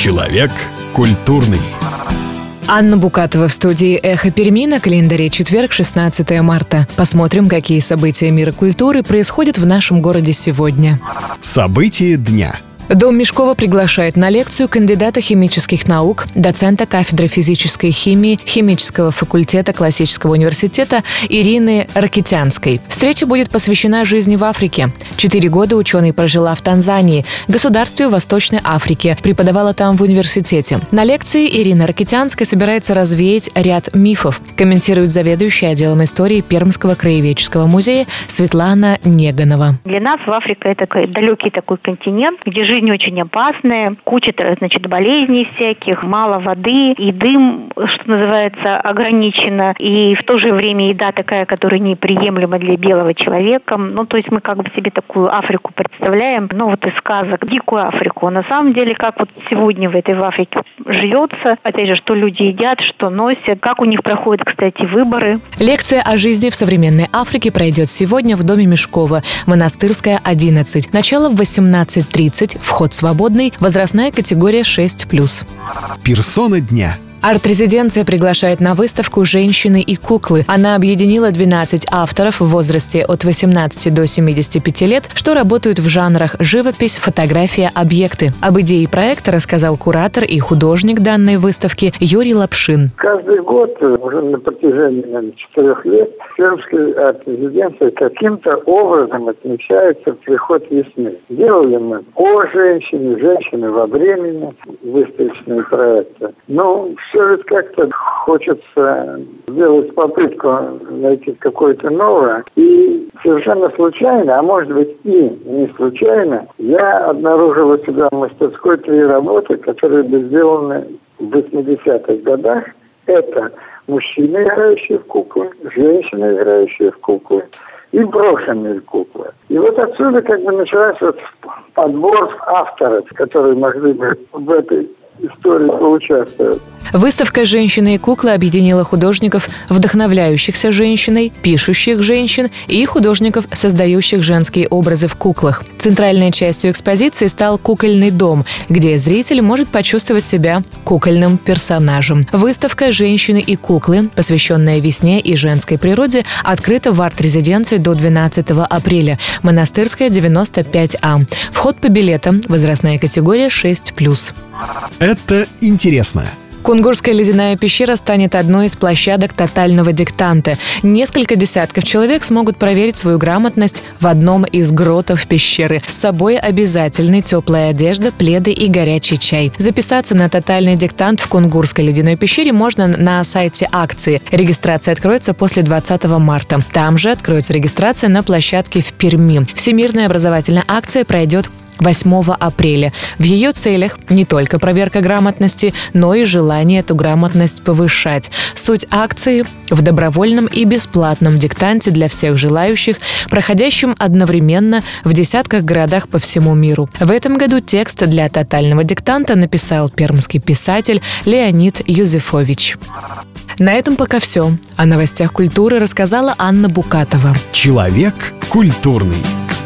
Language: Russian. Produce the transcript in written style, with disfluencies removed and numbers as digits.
Человек культурный. Анна Букатова в студии «Эхо Перми», на календаре четверг, 16 марта. Посмотрим, какие события мира культуры происходят в нашем городе сегодня. События дня. Дом Мешкова приглашает на лекцию кандидата химических наук, доцента кафедры физической химии Химического факультета Классического университета Ирины Ракитянской. Встреча будет посвящена жизни в Африке. 4 года ученый прожила в Танзании, государстве Восточной Африки, преподавала там в университете. На лекции Ирина Ракитянская собирается развеять ряд мифов, комментирует заведующая отделом истории Пермского краеведческого музея Светлана Неганова. Для нас Африка – это далекий такой континент, где жизнь очень опасная, куча, болезней всяких, мало воды, и дым, что называется, ограничено, и в то же время еда такая, которая неприемлема для белого человека. То есть мы как бы себе такую Африку представляем, из сказок, дикую Африку. На самом деле, как сегодня в этой Африке живется, опять же, что люди едят, что носят, как у них проходят, кстати, выборы. Лекция о жизни в современной Африке пройдет сегодня в доме Мешкова, Монастырская, 11. Начало в 18:30. Вход свободный, возрастная категория 6+. Персона дня. Арт-резиденция приглашает на выставку «Женщины и куклы». Она объединила 12 авторов в возрасте от 18 до 75 лет, что работают в жанрах живопись, фотография, объекты. Об идее проекта рассказал куратор и художник данной выставки Юрий Лапшин. Каждый год, уже на протяжении 4 лет, Пермская арт-резиденция каким-то образом отмечается приход весны. Делали мы о женщине, женщины во времени, выставочные проекты. Все ведь как-то хочется сделать попытку найти какое-то новое. И совершенно случайно, а может быть и не случайно, я обнаружил у себя в мастерской 3 работы, которые были сделаны в 80-х годах. Это мужчины, играющие в куклы, женщины, играющие в куклы, и брошенные куклы. И отсюда начался подбор авторов, которые могли бы в этой истории поучаствовать. Выставка «Женщины и куклы» объединила художников, вдохновляющихся женщиной, пишущих женщин и художников, создающих женские образы в куклах. Центральной частью экспозиции стал кукольный дом, где зритель может почувствовать себя кукольным персонажем. Выставка «Женщины и куклы», посвященная весне и женской природе, открыта в арт-резиденции до 12 апреля. Монастырская, 95А. Вход по билетам, возрастная категория 6+. Это интересно. Кунгурская ледяная пещера станет одной из площадок тотального диктанта. Несколько десятков человек смогут проверить свою грамотность в одном из гротов пещеры. С собой обязательны теплая одежда, пледы и горячий чай. Записаться на тотальный диктант в Кунгурской ледяной пещере можно на сайте акции. Регистрация откроется после 20 марта. Там же откроется регистрация на площадке в Перми. Всемирная образовательная акция пройдет 8 апреля. В ее целях не только проверка грамотности, но и желание эту грамотность повышать. Суть акции в добровольном и бесплатном диктанте для всех желающих, проходящем одновременно в десятках городах по всему миру. В этом году текст для тотального диктанта написал пермский писатель Леонид Юзефович. На этом пока все. О новостях культуры рассказала Анна Букатова. Человек культурный.